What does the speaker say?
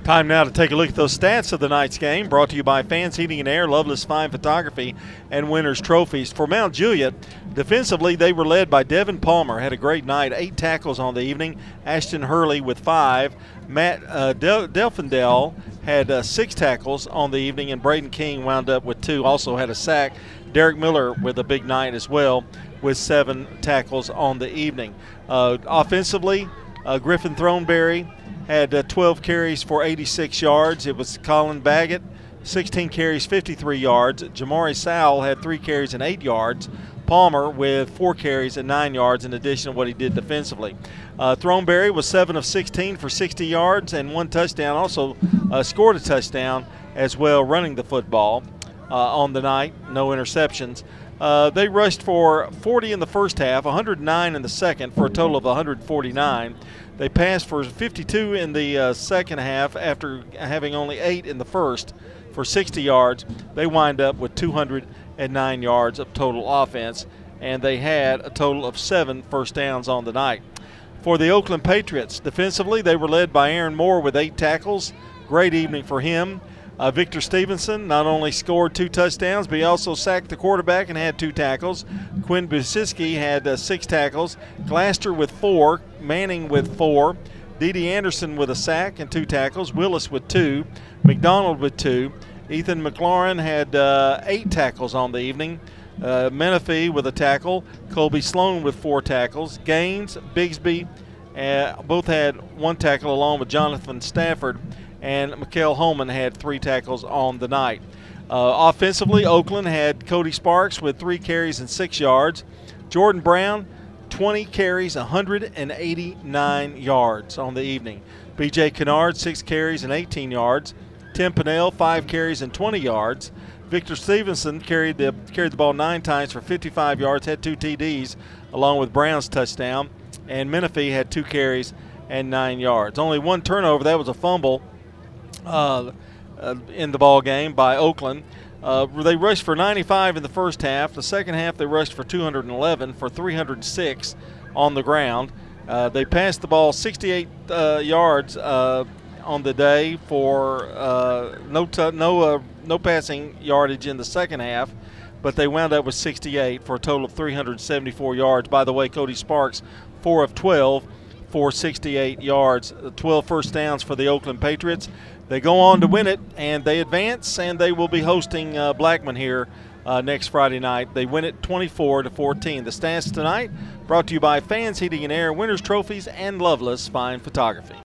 Time now to take a look at those stats of the night's game, brought to you by Fans Heating and Air, Loveless Fine Photography, and Winners Trophies. For Mount Juliet, defensively, they were led by Devin Palmer, had a great night, 8 tackles on the evening. Ashton Hurley with 5. Matt Delfindale had 6 tackles on the evening, and Braden King wound up with 2, also had a sack. Derek Miller with a big night as well with 7 tackles on the evening. Offensively, Griffin Throneberry had 12 carries for 86 yards. It was Colin Baggett, 16 carries, 53 yards. Jamari Sowell had 3 carries and 8 yards. Palmer with 4 carries and 9 yards in addition to what he did defensively. Throneberry was 7 of 16 for 60 yards and 1 touchdown. Also scored a touchdown as well running the football on the night. No interceptions. They rushed for 40 in the first half, 109 in the second for a total of 149. They passed for 52 in the second half after having only 8 in the first for 60 yards. They wind up with 209 yards of total offense, and they had a total of 7 first downs on the night. For the Oakland Patriots, defensively, they were led by Aaron Moore with 8 tackles. Great evening for him. Victor Stevenson not only scored 2 touchdowns, but he also sacked the quarterback and had 2 tackles. Quinn Busiski had 6 tackles. Glaster with 4. Manning with 4. Dede Anderson with a sack and 2 tackles. Willis with 2. McDonald with 2. Ethan McLaurin had 8 tackles on the evening. Menifee with a tackle. Colby Sloan with 4 tackles. Gaines, Bigsby both had 1 tackle along with Jonathan Stafford. And Mikael Holman had 3 tackles on the night. Offensively, Oakland had Cody Sparks with 3 carries and 6 yards. Jordan Brown, 20 carries, 189 yards on the evening. B.J. Kennard, 6 carries and 18 yards. Tim Pinnell, 5 carries and 20 yards. Victor Stevenson carried the ball 9 times for 55 yards, had 2 TDs, along with Brown's touchdown. And Menifee had 2 carries and 9 yards. Only 1 turnover. That was a fumble in the ball game by Oakland. They rushed for 95 in the first half. The second half they rushed for 211 for 306 on the ground. They passed the ball 68 yards on the day for no passing yardage in the second half, but they wound up with 68 for a total of 374 yards. By the way, Cody Sparks, 4 of 12 for 68 yards, 12 first downs for the Oakland Patriots. They go on to win it, and they advance, and they will be hosting Blackman here next Friday night. They win it 24-14. The stats tonight brought to you by Fans Heating and Air, Winners Trophies, and Loveless Fine Photography.